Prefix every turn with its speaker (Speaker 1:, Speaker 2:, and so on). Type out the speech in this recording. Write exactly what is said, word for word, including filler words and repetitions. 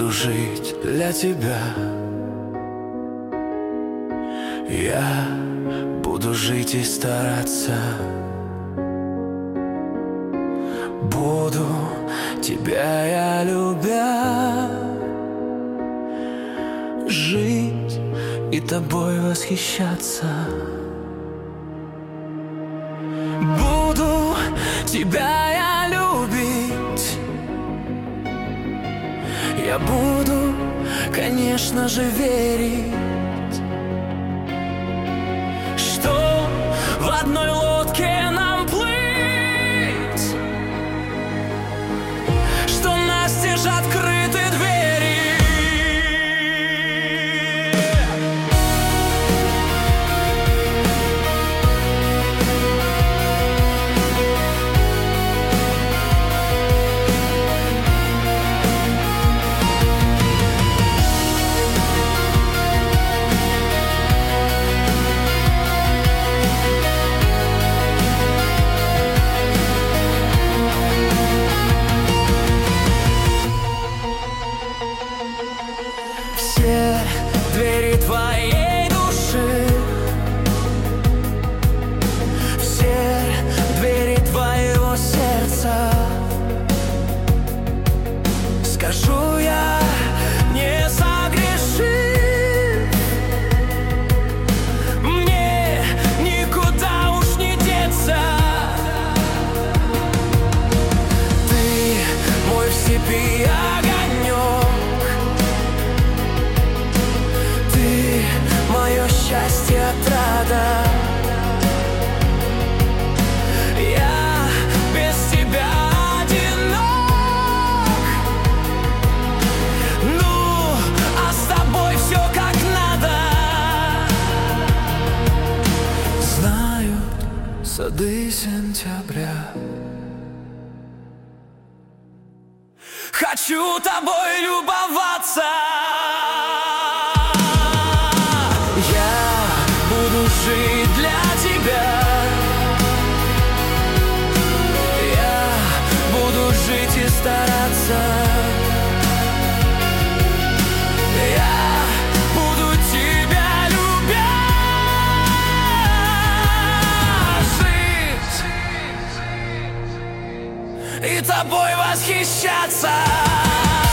Speaker 1: буду жить для тебя. Я буду жить и стараться. Буду тебя я любя, жить и тобой восхищаться. Буду тебя я любить. Я буду, конечно же, верить, что в одной лодке нам плыть, что настежь открыты двери. Все двери твоей души, все двери твоего сердца, скажу я, не согрешив, мне никуда уж не деться. Ты мой в степи огонек, мое счастье, отрада. Я без тебя одинок, ну, а с тобой все как надо. Знают сады сентября. Хочу тобой любоваться. Жить для тебя. Я буду жить и стараться. Я буду тебя любя, жить и тобой восхищаться.